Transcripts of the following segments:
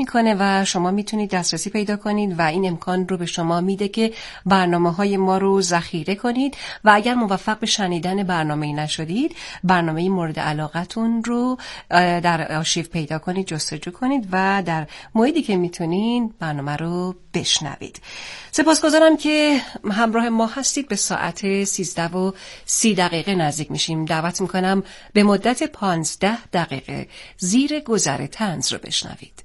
میکنه و شما میتونید دسترسی پیدا کنید و این امکان رو به شما میده که برنامه‌های ما رو ذخیره کنید و اگر موفق به شنیدن برنامه‌ای نشدید، برنامه مورد علاقتون رو در آرشیو پیدا کنید، جستجو کنید و در موعدی که میتونین برنامه رو بشنوید. سپاسگزارم که همراه ما هستید. به ساعت 13:30 نزدیک میشیم. دعوت میکنم به مدت 15 دقیقه زیر گذر طنز رو بشنوید.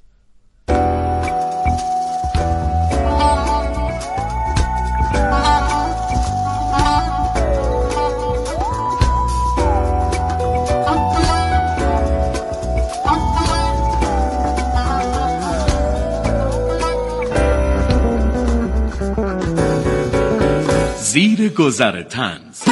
زیر گذر طنز.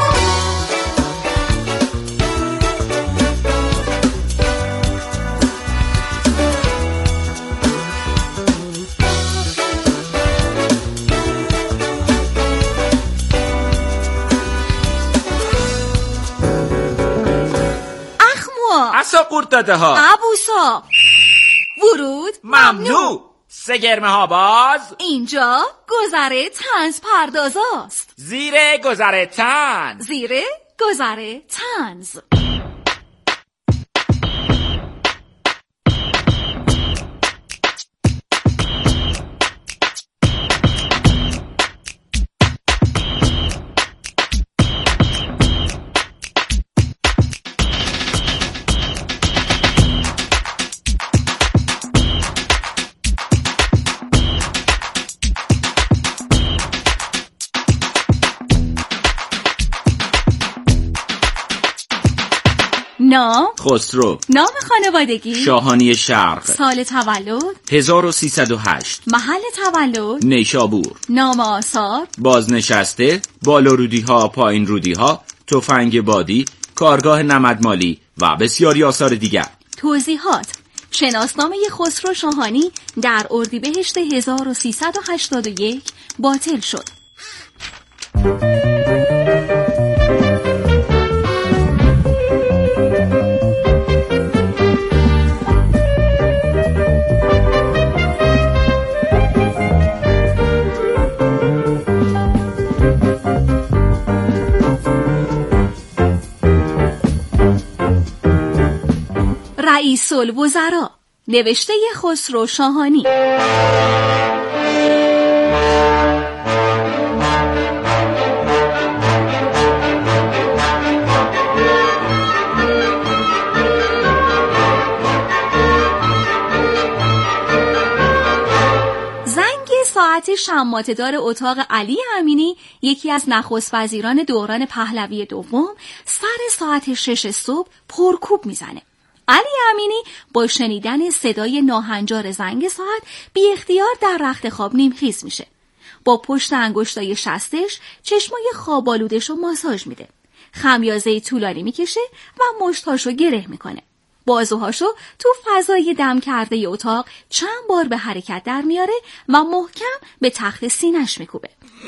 اسا قورت داده ها ابوسا ورود ممنوع. سگرمه ها باز. اینجا گذر طنز پردازاست. زیر گذر طنز. زیر گذر طنز. نام خسرو. نام خانوادگی شاهانی شرق. سال تولد 1308. محل تولد نیشابور. نام آثار بازنشسته، بالا رودی ها، پایین رودی ها، تفنگ بادی، کارگاه نمدمالی و بسیاری آثار دیگر. توضیحات: شناسنامه خسرو شاهانی در اردیبهشت 1381 باطل شد. رئیس الوزراء، نوشته خسرو شاهانی. ساعت شماته‌دار اتاق علی امینی، یکی از نخست وزیران دوران پهلوی دوم، سر ساعت 6 صبح پرکوب میزنه. علی امینی با شنیدن صدای ناهنجار زنگ ساعت بی اختیار در رخت خواب نیمخیز میشه. با پشت انگشتای شستش چشمای خوابالودشو ماساژ میده. خمیازه طولانی میکشه و مشتاشو گره میکنه. بازوهاشو تو فضای دم کرده ی اتاق چند بار به حرکت در میاره و محکم به تخت سینش میکوبه.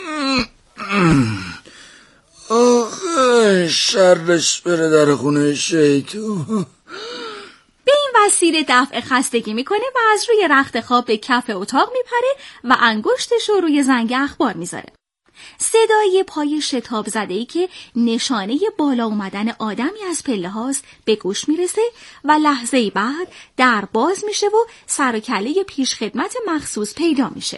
آخه شرش بره در خونه شیطون. به این وسیله دفع خستگی میکنه و از روی رخت خواب به کف اتاق میپره و انگشتشو روی زنگ اخبار میذاره. صدای پای شتاب زده‌ای که نشانه بالا اومدن آدمی از پله هاست به گوش میرسه و لحظه‌ای بعد در باز میشه و سر و کله پیش خدمت مخصوص پیدا میشه.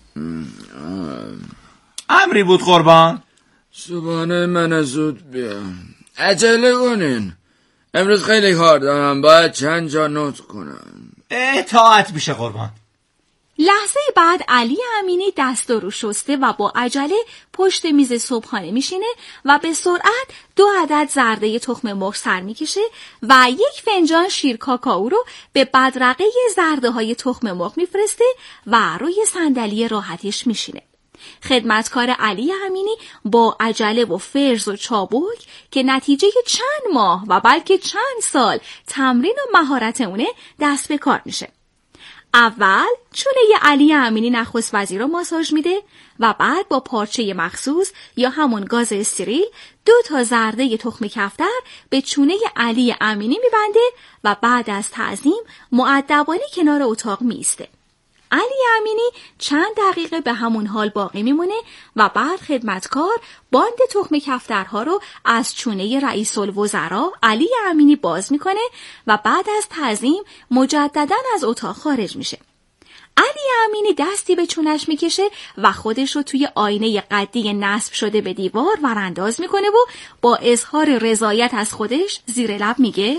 امری بود قربان. صبحانه من زود بیام. عجله کنین. امروز خیلی کار دارم، باید چند جا نوت کنم. اطاعت میشه قربان. لحظه بعد علی امینی دست رو شسته و با عجله پشت میز صبحانه میشینه و به سرعت 2 عدد زرده تخم مرغ سر میکشه و 1 فنجان شیر کاکائو رو به بدرقه زرده های تخم مرغ میفرسته و روی صندلی راحتش میشینه. خدمتکار علی امینی با عجله و فرز و چابک که نتیجه چند ماه و بلکه چند سال تمرین و مهارت اونه دست به کار میشه. اول چونه علی امینی نخست وزیر رو ماساژ میده و بعد با پارچه مخصوص یا همون گاز استریل 2 زرده تخم کفتر به چونه علی امینی میبنده و بعد از تعظیم مؤدبانه کنار اتاق میسته. علی امینی چند دقیقه به همون حال باقی میمونه و بعد خدمتکار باند تخم کفترها رو از چونه رئیس الوزراء علی امینی باز میکنه و بعد از تعظیم مجدداً از اتاق خارج میشه. علی امینی دستی به چونش میکشه و خودش رو توی آینه قدی نصب شده به دیوار ورانداز میکنه و با اظهار رضایت از خودش زیر لب میگه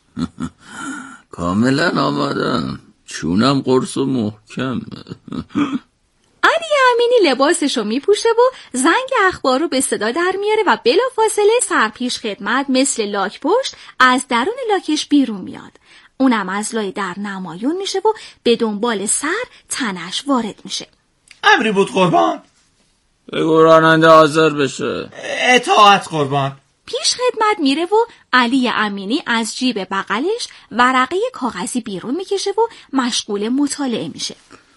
کاملا آمادم، چونم قرص و محکم. علی امینی لباسشو میپوشه و زنگ اخبار رو به صدا در میاره و بلافاصله سرپیش خدمت مثل لاک پشت از درون لاکش بیرون میاد. اونم از لای در نمایون میشه و به دنبال سر تنش وارد میشه. امری بود قربان. بگو راننده حاضر بشه. اطاعت قربان. پیش خدمت میره و علی امینی از جیب بغلش ورقه کاغذی بیرون میکشه و مشغول مطالعه میشه.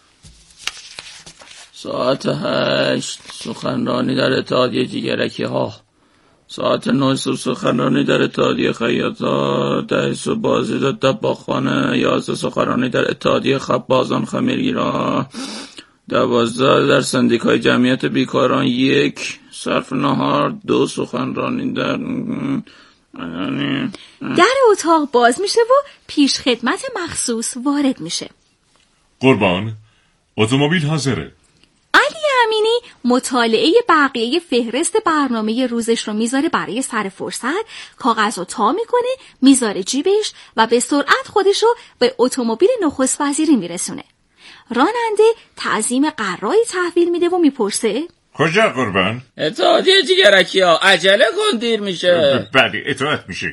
ساعت 8 سخنرانی در اتحادیه جگرکی ها. ساعت 9 سخنرانی در اتحادیه خیاطا. 10 صبح بازدید دباغخانه. 11 سخنرانی در اتحادیه خبازان خمیرگیران. 12 در سندیکای جمعیت بیکاران. 1 صرف نهار. 2 سخنرانی در اتاق باز میشه و پیش خدمت مخصوص وارد میشه. قربان، اتومبیل حاضره. علی امینی مطالعه بقیه فهرست برنامه روزش رو میذاره برای سر فرصت، کاغذ رو تا میکنه میذاره جیبش و به سرعت خودش رو به اتومبیل نخست وزیری میرسونه. راننده تعظیم قرایی تحویل میده و میپرسه کجا قربان؟ اتحادیه جگرکی ها، عجله کن دیر میشه. بله اطاعت میشه.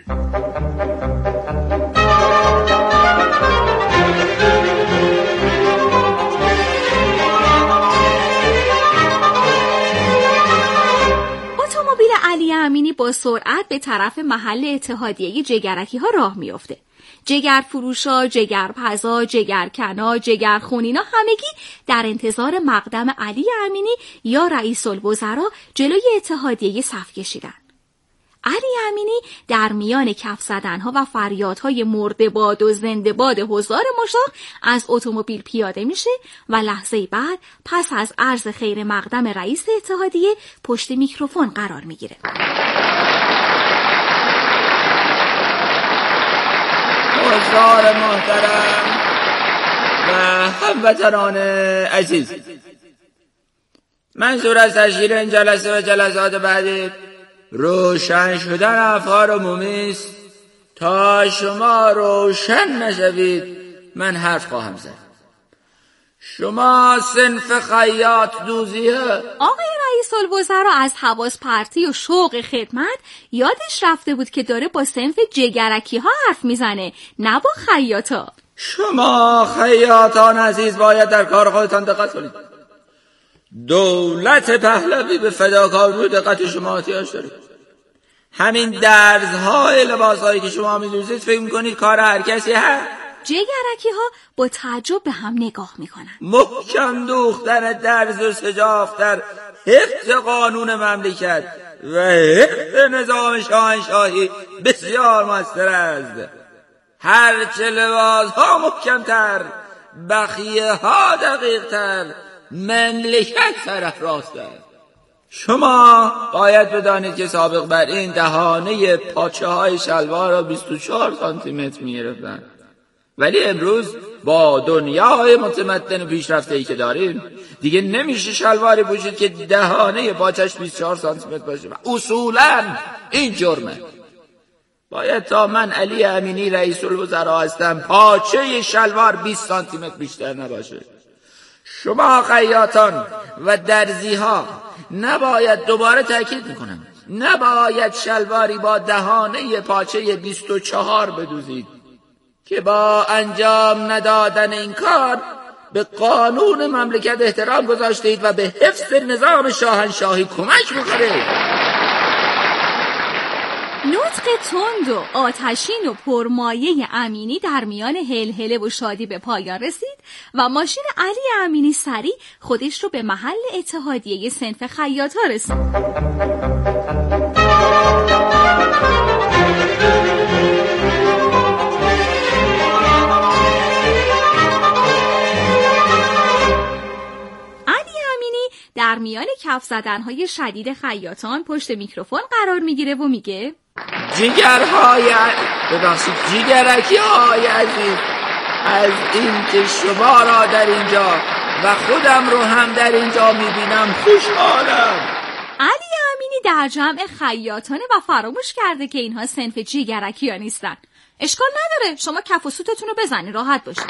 اتومبیل علی امینی با سرعت به طرف محل اتحادیه جگرکی ها راه میفته. جگر فروشا، جگر پزا، جگر کنا، جگر خونینا همگی در انتظار مقدم علی امینی یا رئیس الوزراء جلوی اتحادیه صف کشیدن. علی امینی در میان کف زدنها و فریادهای مرده باد و زنده باد حضار مشتاق از اتومبیل پیاده میشه و لحظه بعد پس از عرض خیر مقدم رئیس اتحادیه پشت میکروفون قرار میگیره. حضار محترم و هموطنان عزیز، منظور از تشکیل این جلسه و جلسات بعدی روشن شدن افکار عمومی است. تا شما روشن نشوید من حرف خواهم زد. شما صنف خیاط دوزیه. آقای رئیس الوزراء از حواس پرتی و شوق خدمت یادش رفته بود که داره با صنف جگرکی ها حرف میزنه، نه با خیاطا. شما خیاطان عزیز باید در کار خودتان دقت کنید. دولت پهلوی به فداکاری دقت شما احتیاج داره. همین درزهای لباسهایی که شما می‌دوزید فکر می‌کنید کار هر کسی هست؟ جگرکی ها با تعجب به هم نگاه میکنن. محکم دوختن درز و سجاف در حفظ قانون مملکت و حفظ نظام شاهنشاهی بسیار مؤثر است. هرچه لباس ها محکمتر، بخیه ها دقیق تر، مملکت سرافراز است. شما باید بدانید که سابق بر این دهانه پاچه های شلوار را 24 سانتی متر می‌گرفتند، ولی امروز با دنیای متمدن و پیشرفته‌ای که داریم دیگه نمیشه شلواری پوشید که دهانه پاچش 24 سانتی متر باشه و اصولاً این جرمه. باید تا من علی امینی رئیس الوزراء هستم پاچه شلوار 20 سانتی متر بیشتر نباشه. شما خیاطان و درزی ها نباید، دوباره تاکید میکنم، نباید شلواری با دهانه پاچه 24 بدوزید که با انجام ندادن این کار به قانون مملکت احترام گذاشتید و به حفظ نظام شاهنشاهی کمک میکنید. نطق تند و آتشین و پرمایه امینی در میان هلهله و شادی به پایان رسید و ماشین علی امینی سریع خودش رو به محل اتحادیه صنف خیاطا رسید. در میان کف زدن‌های شدید خیاطان پشت میکروفون قرار میگیره و میگه جیگرکی های عزیز، از این که شما را در اینجا و خودم رو هم در اینجا میبینم خوشحالم. علی امینی در جمع خیاطانه و فراموش کرده که اینها صنف جیگرکی ها نیستن. اشکال نداره، شما کف و سوتتون رو بزنی، راحت باشید.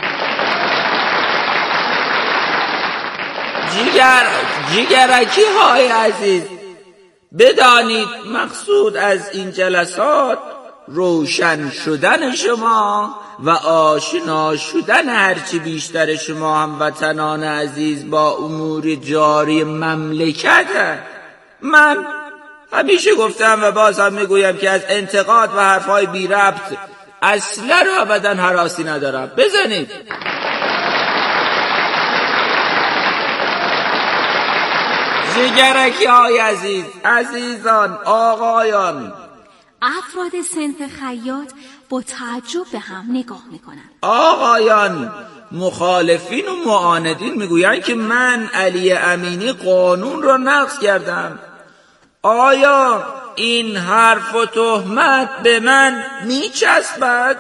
جیگرکی های عزیز، بدانید مقصود از این جلسات روشن شدن شما و آشنا شدن هرچی بیشتر شما هموطنان عزیز با امور جاری مملکت. من همیشه گفتم و باز هم میگویم که از انتقاد و حرفای بی ربط اصلا و ابدا هراسی ندارم. بزنید. جیگرکی های عزیز، عزیزان، آقایان، افراد صنف خیاط با تعجب به هم نگاه میکنن. آقایان، مخالفین و معاندین میگویند که من علی امینی قانون را نقض کردم. آیا این حرف و تهمت به من میچسبد؟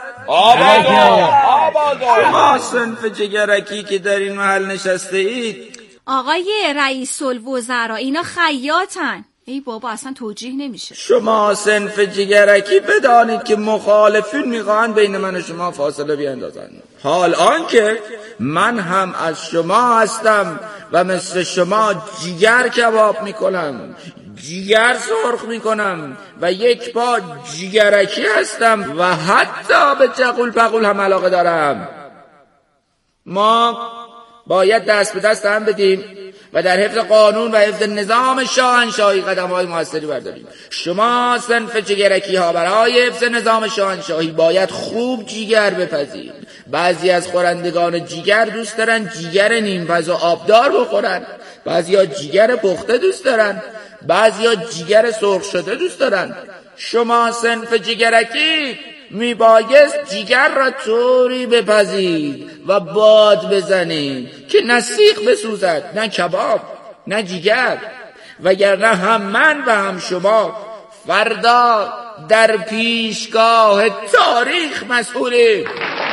شما صنف جیگرکی که در این محل نشسته اید، آقای رئیس الوزراء، اینا خیاطن. ای بابا، اصلا توجیه نمیشه. شما صنف جیگرکی بدانید که مخالفین میخواهند بین من و شما فاصله بیاندازند، حال آنکه من هم از شما هستم و مثل شما جیگر کباب میکنم، جیگر سرخ میکنم و یک پا جیگرکی هستم و حتی به چغول پغول هم علاقه دارم. ما باید دست به دست هم بدیم و در حفظ قانون و حفظ نظام شاهنشاهی قدم‌های موثری برداریم. شما صنف جیگرکی ها برای حفظ نظام شاهنشاهی باید خوب جیگر بپزید. بعضی از خورندگان جیگر دوست دارن جیگر نیمپز و آبدار بخورن، بعضیا جیگر پخته دوست دارن، بعضیا جیگر سرخ شده دوست دارن. شما صنف جیگرکی میبایست جیگر را طوری بپزید و باد بزنید که نه سیخ بسوزد، نه کباب، نه جیگر، وگرنه هم من و هم شما فردا در پیشگاه تاریخ مسئولیم.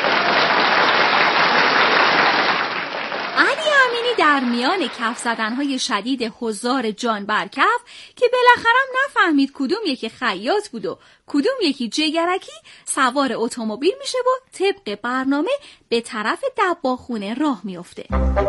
علی امینی در میان کف زدنهای شدید حضار جان بر کف که بالاخره نفهمید کدوم یکی خیاط بود و کدوم یکی جیگرکی، سوار اتومبیل میشه و طبق برنامه به طرف دباغخونه راه میفته.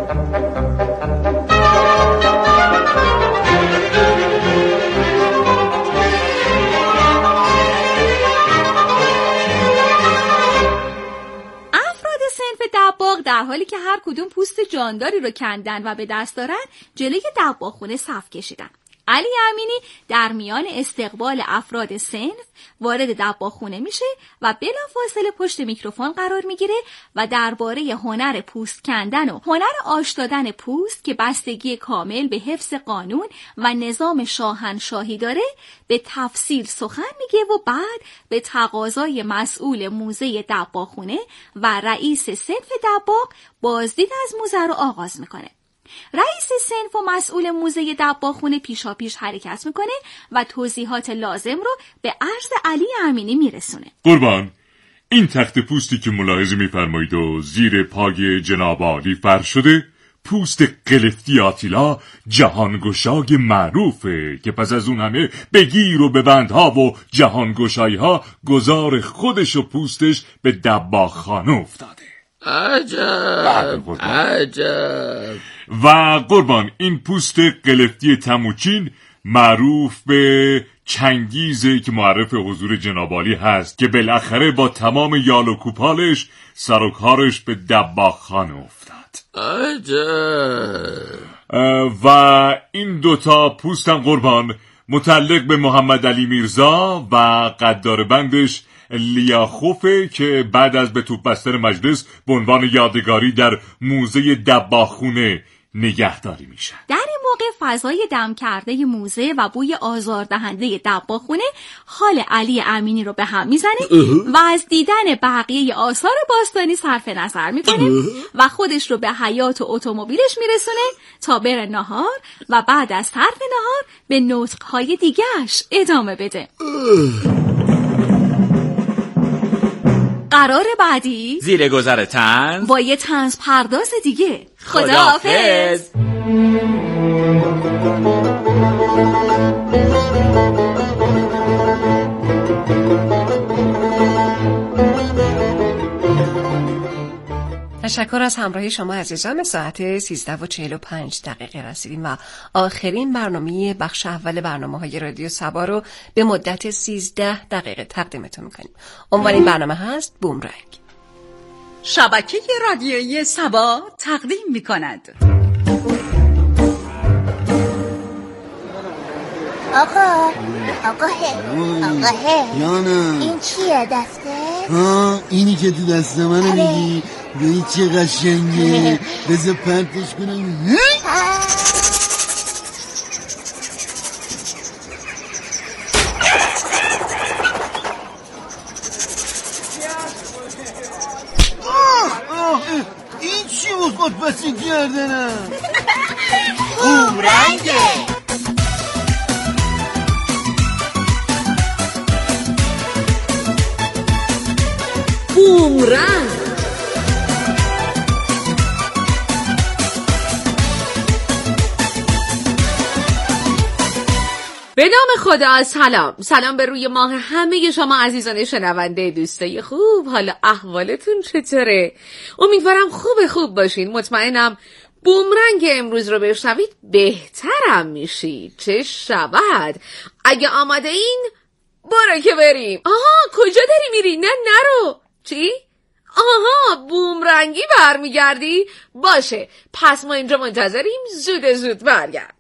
دباغ در حالی که هر کدوم پوست جانداری رو کندن و به دست دارن جلوی دباغخونه صف کشیدن. علی امینی در میان استقبال افراد صنف وارد دباغخونه میشه و بلافاصله پشت میکروفون قرار میگیره و درباره هنر پوست کندن و هنر آش دادن پوست که بستگی کامل به حفظ قانون و نظام شاهنشاهی داره به تفصیل سخن میگه و بعد به تقاضای مسئول موزه دباغخونه و رئیس صنف دباغ بازدید از موزه رو آغاز میکنه. رئیس صنف و مسئول موزه دباغخونه پیشاپیش حرکت میکنه و توضیحات لازم رو به عرض علی امینی میرسونه. قربان، این تخت پوستی که ملاحظه میفرمایید و زیر پای جناب عالی فرش شده پوست قلفتی آتیلا جهانگشای معروفه که پس از اون همه بگیر و ببندها و جهانگشایی ها گذار خودش و پوستش به دباغخانه افتاده. عجب. و قربان، این پوست قلفتی تموچین معروف به چنگیزه که معرف حضور جناب عالی هست که بالاخره با تمام یال و کوپالش سر و کارش به دباغخانه افتاد. عجب. و این دوتا پوستم قربان متعلق به محمد علی میرزا و قدار بندش لیاخوفه که بعد از به توپ بستن مجلس به عنوان یادگاری در موزه دباغخونه نگهداری میشن. در این موقع فضای دم کرده موزه و بوی آزاردهنده دباخونه حال علی امینی رو به هم میزنه و از دیدن بقیه آثار باستانی صرف نظر میکنه و خودش رو به حیاط اتومبیلش میرسونه تا بره نهار و بعد از صرف نهار به نطقهای دیگه‌اش ادامه بده. قرار بعدی زیر گذر طنز با یه طنز پرداز دیگه. خداحافظ. تشکر از همراهی شما عزیزان. ساعت 13:45 رسیدیم و آخرین برنامه بخش اول برنامه‌های رادیو سبا رو به مدت 13 دقیقه تقدیمتون می‌کنیم. عنوان این برنامه هست بومرنگ. شبکه رادیویی سبا تقدیم می‌کند. آقا جانم، این چیه دسته؟ اینی که تو دست منو میگی؟ این چه قشنگه، بذار پرتش کنم. این چی بود خود پسی کردنم؟ بومرنگه. بومرنگ. به نام خدا. سلام به روی ماه همه شما عزیزان شنونده دوستای خوب. حالا احوالتون چطوره؟ امیدوارم خوب باشین. مطمئنم بومرنگ امروز رو بشنوید بهترم میشید. چه شود؟ اگه آماده این برو که بریم. آها، کجا داری میری؟ نه نرو. چی؟ آها، بومرنگی برمیگردی؟ باشه، پس ما اینجا منتظریم. زود برگرد.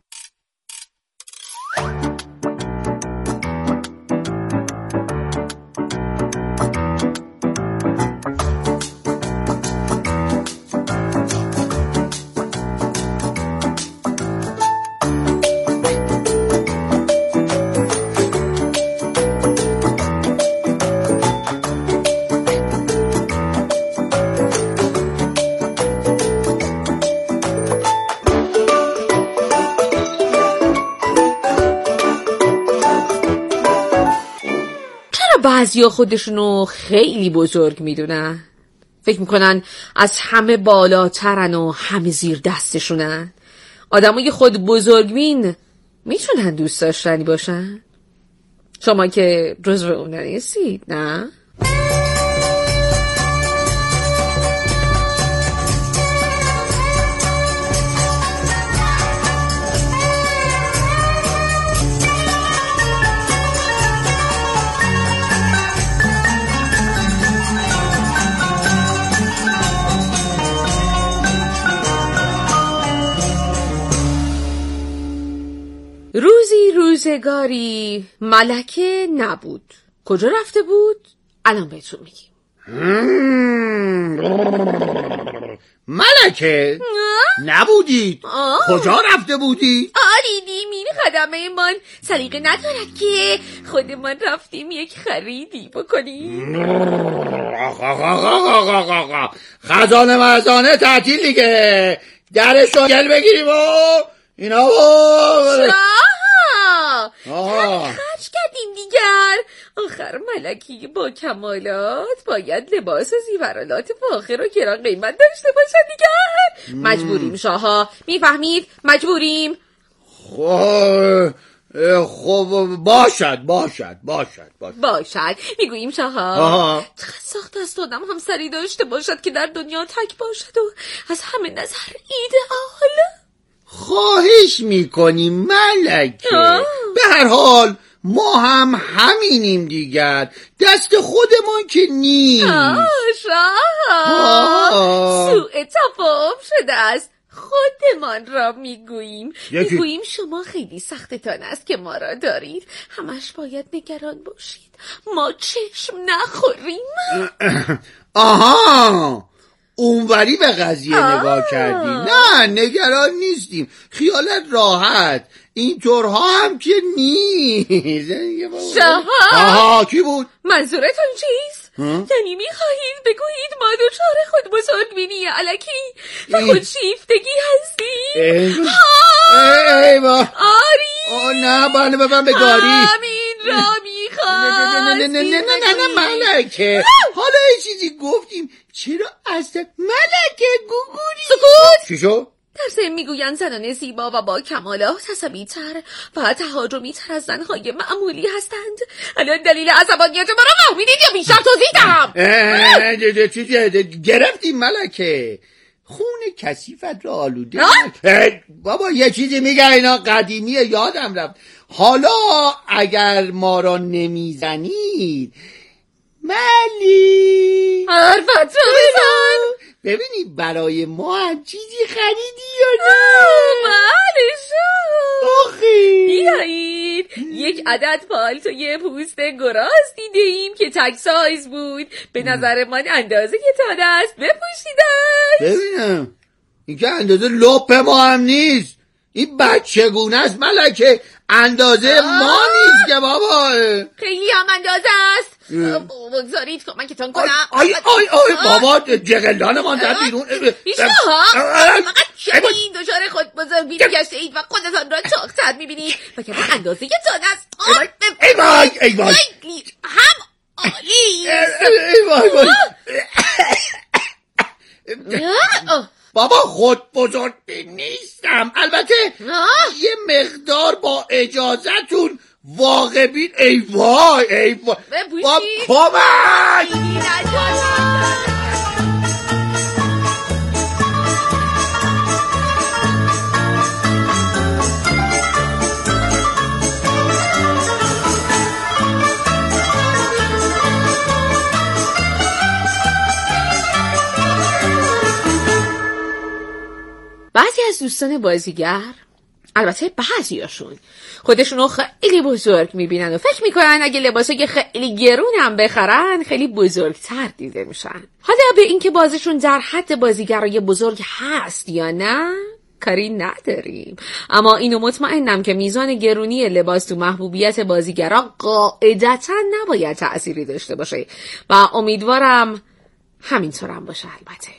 بعضیا خودشونو خیلی بزرگ میدونن، فکر میکنن از همه بالاترن و همه زیر دستشونن. آدمای خود بزرگبین میتونن دوست داشتنی باشن؟ شما که جزو اون نیستید، نه؟ روزگاری ملکه نبود. کجا رفته بود؟ الان بهتون میگیم. ملکه نبودید؟ کجا رفته بودید؟ دیدیم این خدمه من سلیقه ندارد که خودمان رفتیم یک خریدی بکنیم. خزانه مرزانه تعطیل دیگه، درشو گل بگیریم و اینا خرج کردیم دیگر. آخر ملکی با کمالات باید لباس و زیورالات فاخر و گران قیمت داشته باشن دیگر. مجبوریم شاها، میفهمید؟ مجبوریم. خب باشد. میگوییم شاها چقدر سخت است آدم همسری داشته باشد که در دنیا تک باشد و از همه نظر ایدئال. خواهش میکنیم ملکه، به هر حال ما هم همینیم دیگر، دست خودمان که نیست. سوء تفاهم شده است. خودمان را میگوییم شما خیلی سختتان است که ما را دارید، همش باید نگران باشید ما چشم نخوریم. آها، اونوری به قضیه نگاه کردی. نه نگران نیستیم، خیالت راحت، اینطورها هم که نیست. شهاب کی بود؟ منظورتون چیست؟ یعنی میخواهید بگویید ما دوچار خود بزرگ بینی الکی و خود شیفتگی هستیم؟ ایوا آری نه بانه ببن به گاری. همین را میخواست. نه ملکه، حالا یه چیزی گفتیم چرا اصلا ملکه گوگوری سکوت. چی شد؟ در ضمن میگویند زنان زیبا و با کمالات عصبی‌تر و تهاجمی‌تر از زنهای معمولی هستند. الان دلیل عصبانیت ما را فهمیدید یا بیشتر توضیح دهم؟ چیزی گرفتیم ملکه، خون کثیفت را آلوده. بابا یه چیزی میگه، اینا قدیمیه یادم رفت. حالا اگر ما را نمیزنید ملی حرفت را بزن. ببینی برای ما هم چیزی خریدی یا نه؟ بله شد. آخی بیایید یک عدد پالتوی پوست گراز دیدیم که تک سایز بود، به نظر من اندازه تان است، بپوشیدش. ببینم این که اندازه لپ ما هم نیست، این بچگونه است ملکه، اندازه ما نیست که بابا. خیلی هم اندازه است. بگذارید کمکتون کنم. آی بابا جغلان ما در بیرون. بیشتر فقط شدید دچار خود بزرگ بینی گشته اید و خودتان را چاق‌تر میبینید و که اندازه تان است. ای وای هم عالی. بابا خود بزرگ نیستم، البته یه مقدار با اجازتون واقع بین. ای وای باب کمک. بعضی از دوستان بازیگر، البته بعضیاشون، خودشونو خیلی بزرگ میبینن و فکر میکنن اگه لباسای خیلی گرون هم بخرن خیلی بزرگتر دیده میشن. حالا به این که بازیشون در حد بازیگرای بزرگ هست یا نه کاری نداریم، اما اینو مطمئنم که میزان گرونی لباس تو محبوبیت بازیگرا قاعدتا نباید تأثیری داشته باشه و امیدوارم همینطورم باشه. البته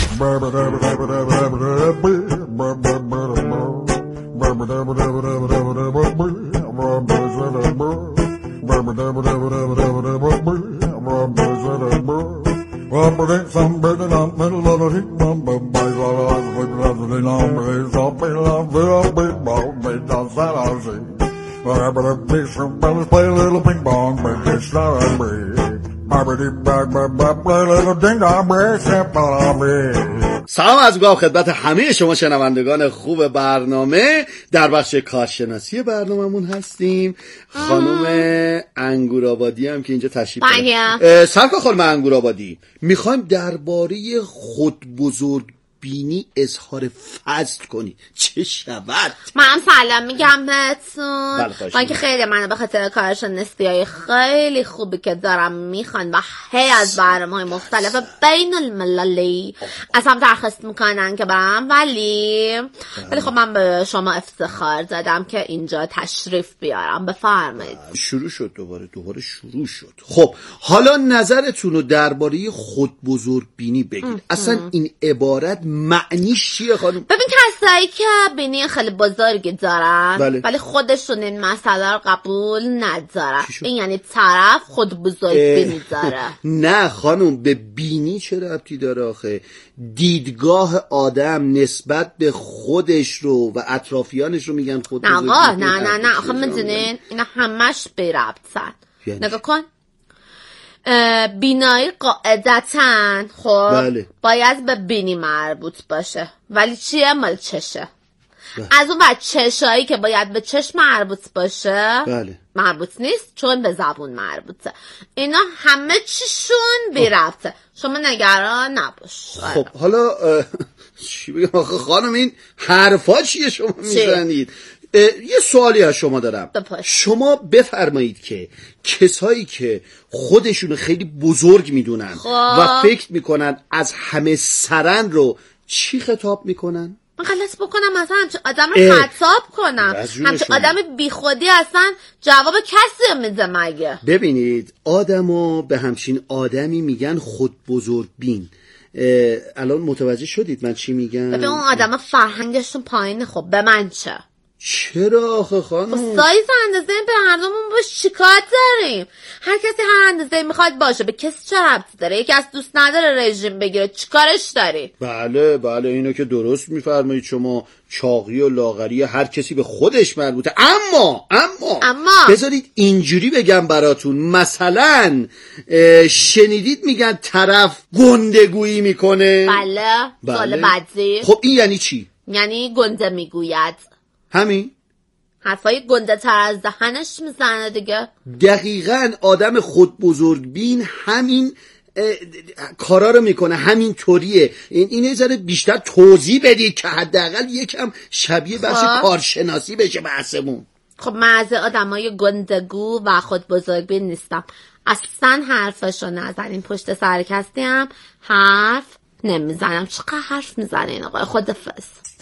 سلام از گاه خدمت همه شما شنوندگان خوب برنامه. در بخش کارشناسی برنامه‌مون هستیم. خانم انگورآبادی هم که اینجا تشریف داره. سرکار خانم انگورآبادی، میخوایم درباره خود بزرگ بینی اظهار فضل کنی، چه شود؟ من سلام میگم بهتون. بله من که خیلی منو به خاطر کارشناسی‌های خیلی خوبی که دارم میخوان و هی از برنامه‌های مختلف بین المللی ازم درخواست میکنن که برم، ولی خب من به شما افتخار دادم که اینجا تشریف بیارم. بفرمایید. شروع شد دوباره شروع شد. خب حالا نظرتون رو درباره خود بزرگ بینی بگید. اصلا این عبارت معنیش چیه خانم؟ ببین کسایی که بینی خیلی بزرگی دارن ولی خودشون این مسئله رو قبول ندارن، این یعنی طرف خود بزرگ بینی داره. نه خانم، به بینی چه ربطی داره آخه؟ دیدگاه آدم نسبت به خودش رو و اطرافیانش رو میگن خود بزرگ بینی. نه آخه میدونین اینا همش بی ربطن. نگاه کن، بینایی قاعدتاً باید به بینی مربوط باشه، ولی چیه؟ مال چشه. از اون بعد چشایی که باید به چشم مربوط باشه مربوط نیست، چون به زبون مربوطه. اینا همه چیشون بی ربطه، شما نگران نباش. خب حالا چی بگم آخه خانم، این حرفا چیه شما میزنید؟ یه سوالی از شما دارم. شما بفرمایید که کسایی که خودشون خیلی بزرگ میدونن و فکر میکنن از همه سرن رو چی خطاب میکنن؟ من خلاص بکنم مثلا همچه آدم خطاب کنم، همچه آدم بی خودی اصلا جواب کسی میده مگه؟ ببینید آدمو به همچین آدمی میگن خود بزرگ بین. الان متوجه شدید من چی میگم؟ ببین اون آدم فرهنگشون پایینه. خب به من چه؟ چرا آخه خانم؟ سایز اندازه به هردومون باش چیکار داریم؟ هر کسی هر اندازه میخواد باشه، به کسی چه ربطی داره؟ یکی از دوست نداره رژیم بگیره، چیکارش داری؟ بله اینو که درست میفرمایید شما. چاقی و لاغری هر کسی به خودش مربوطه. اما بذارید اینجوری بگم براتون. مثلا شنیدید میگن طرف گندگویی میکنه؟ بله. سوال بعدی. خب این یعنی چی؟ یعنی گنده میگوید. همین حرفای گنده تر از دهنش میزنه دیگه. دقیقاً آدم خود بزرگ بین همین کارا رو میکنه، همین طوریه. اینه ذره بیشتر توضیح بدید که حداقل یکم شبیه بخش کارشناسی بشه بحثمون. خب من از آدمای گندگو و خود بزرگ بین نیستم، اصلا حرفشو نزنیم. پشت سر کسی هم حرف نمیزنم. چقدر حرف میزنه این آقای؟ خدافظ.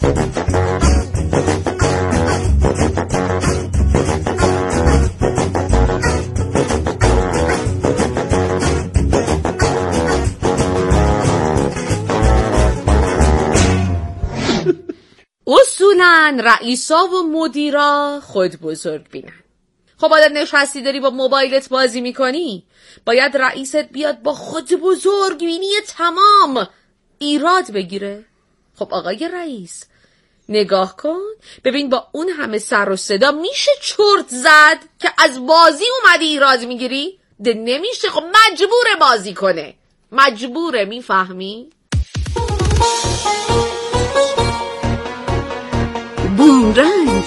اصولاً رئیسا و مدیرا خود بزرگ بینن. خب آدم نشستی داری با موبایلت بازی میکنی، باید رئیست بیاد با خود بزرگ بینی تمام ایراد بگیره. خب آقای رئیس نگاه کن ببین با اون همه سر و صدا میشه چرت زد که از بازی اومدی ایراد میگیری؟ ده نمیشه. خب مجبوره بازی کنه، مجبوره. میفهمی؟ بومرنگ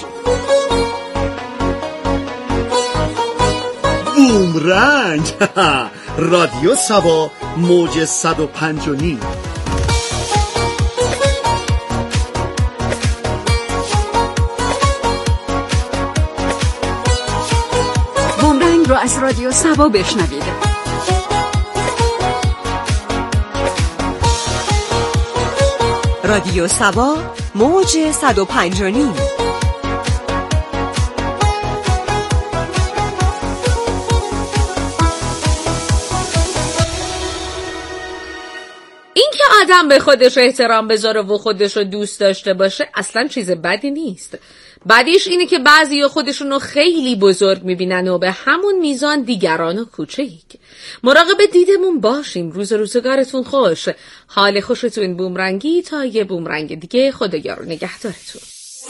رادیو سبا موج 105.9. بومرنگ رو از رادیو سبا بشنوید. رادیو سبا موج 105.9. این که آدم به خودش احترام بذاره و خودش رو دوست داشته باشه اصلا چیز بدی نیست. بدیش اینه که بعضی خودشون رو خیلی بزرگ میبینن و به همون میزان دیگران و کوچیک. مراقب دیدمون باشیم. روزگارتون خوش. حال خوشتون بومرنگی تا یه بومرنگ دیگه. خدایا رو نگهدارتون.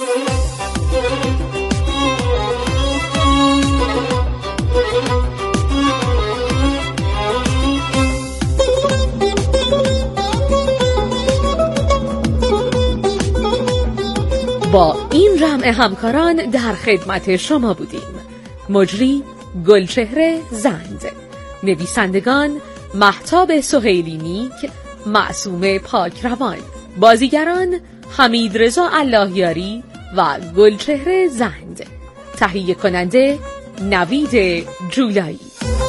با این رمع همکاران در خدمت شما بودیم. مجری گلچهره زند، نویسندگان مهتاب سهیلی نیک، معصومه پاکروان، بازیگران حمید رضا اللهیاری و گلچهره زند، تهیه کننده نوید جولایی.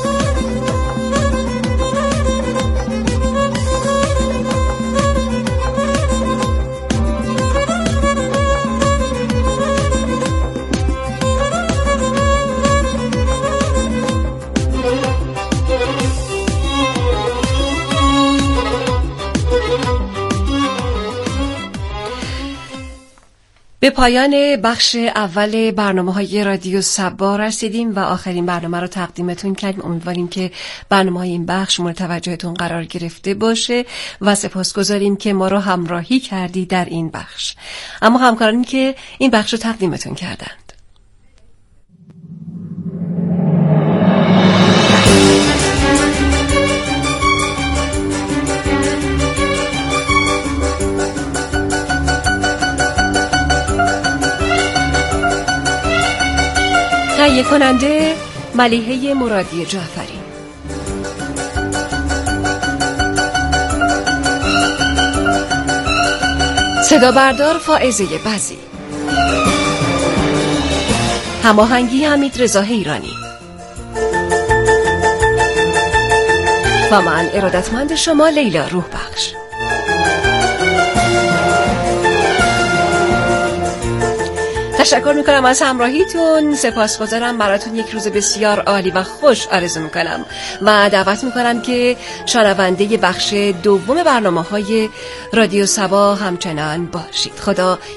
به پایان بخش اول برنامه‌های رادیو سبا رسیدیم و آخرین برنامه رو تقدیمتون کردیم. امیدواریم که برنامه‌های این بخش مورد توجهتون قرار گرفته باشه و سپاسگزاریم که ما رو همراهی کردی در این بخش. اما همکارانی که این بخش رو تقدیمتون کردند، تهیه کننده ملیحه مرادی جعفری، صدا بردار فائزه بزی، هماهنگی حمید رضا حیرانی. و من ارادتمند شما لیلا روح بخش. تشکر میکنم از همراهیتون. سپاسگزارم. براتون یک روز بسیار عالی و خوش آرزو میکنم و دعوت میکنم که شنونده بخش دوم برنامه‌های رادیو صبا همچنان باشید. خدا